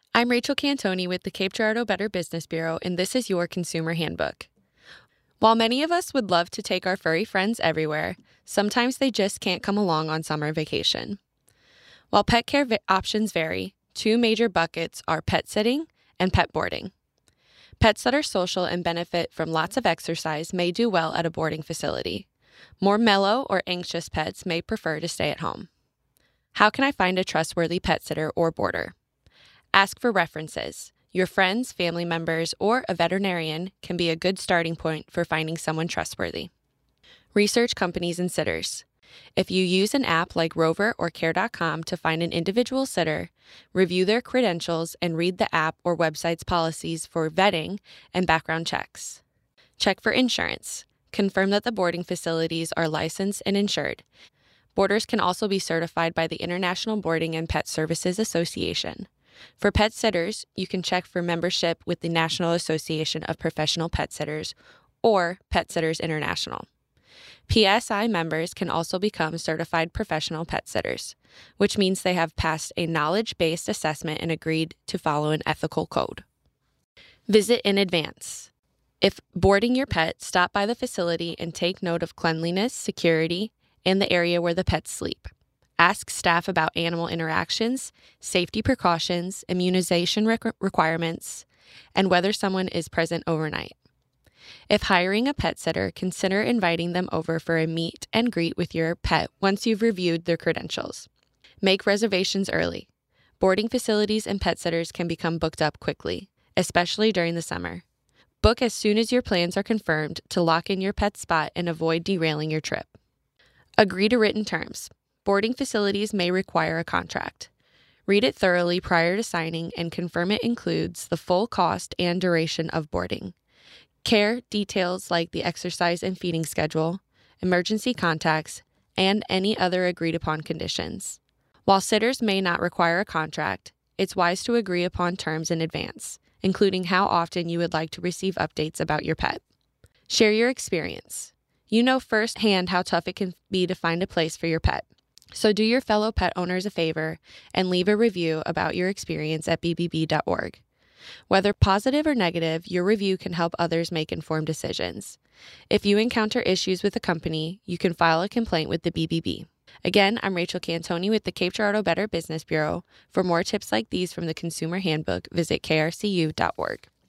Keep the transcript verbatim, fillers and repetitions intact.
I'm Rachel Cantoni with the Cape Girardeau Better Business Bureau, and this is your Consumer Handbook. While many of us would love to take our furry friends everywhere, sometimes they just can't come along on summer vacation. While pet care va- options vary, two major buckets are pet sitting and pet boarding. Pets that are social and benefit from lots of exercise may do well at a boarding facility. More mellow or anxious pets may prefer to stay at home. How can I find a trustworthy pet sitter or boarder? Ask for references. Your friends, family members, or a veterinarian can be a good starting point for finding someone trustworthy. Research companies and sitters. If you use an app like Rover or Care dot com to find an individual sitter, review their credentials and read the app or website's policies for vetting and background checks. Check for insurance. Confirm that the boarding facilities are licensed and insured. Boarders can also be certified by the International Boarding and Pet Services Association. For pet sitters, you can check for membership with the National Association of Professional Pet Sitters or Pet Sitters International. P S I members can also become certified professional pet sitters, which means they have passed a knowledge-based assessment and agreed to follow an ethical code. Visit in advance. If boarding your pet, stop by the facility and take note of cleanliness, security, and the area where the pets sleep. Ask staff about animal interactions, safety precautions, immunization requ- requirements, and whether someone is present overnight. If hiring a pet sitter, consider inviting them over for a meet and greet with your pet once you've reviewed their credentials. Make reservations early. Boarding facilities and pet sitters can become booked up quickly, especially during the summer. Book as soon as your plans are confirmed to lock in your pet's spot and avoid derailing your trip. Agree to written terms. Boarding facilities may require a contract. Read it thoroughly prior to signing and confirm it includes the full cost and duration of boarding. Care details like the exercise and feeding schedule, emergency contacts, and any other agreed upon conditions. While sitters may not require a contract, it's wise to agree upon terms in advance, including how often you would like to receive updates about your pet. Share your experience. You know firsthand how tough it can be to find a place for your pet. So do your fellow pet owners a favor and leave a review about your experience at b b b dot org. Whether positive or negative, your review can help others make informed decisions. If you encounter issues with the company, you can file a complaint with the B B B. Again, I'm Rachel Cantoni with the Cape Girardeau Better Business Bureau. For more tips like these from the Consumer Handbook, visit k r c u dot org.